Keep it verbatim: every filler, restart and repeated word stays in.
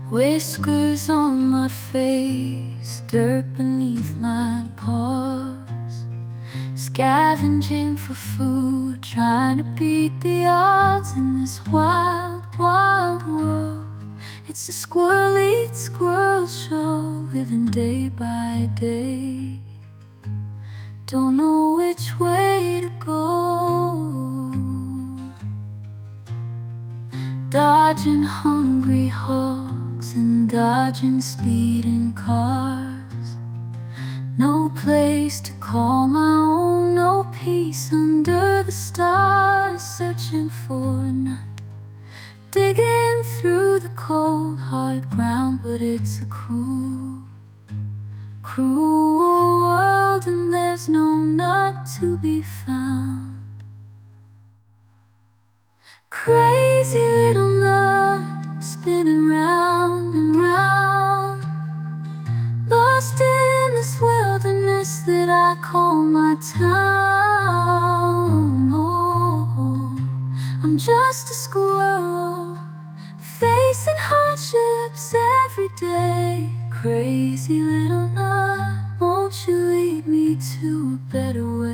Whiskers on my face, dirt beneath my paws, scavenging for food, trying to beat the odds in this wild, wild world. It's a squirrel eats squirrel show, living day by day. Don't know which way to go, dodging hungry hawks and dodging speeding cars. No place to call my own, no peace under the stars. Searching for none, digging through the cold hard ground. But it's a cruel, cruel world, and there's no nut to be found. Crazy little nut, spinning round and round, lost in this wilderness that I call my town. Oh, I'm just a squirrel, facing hardships every day. Crazy little nut, won't you lead me to a better way?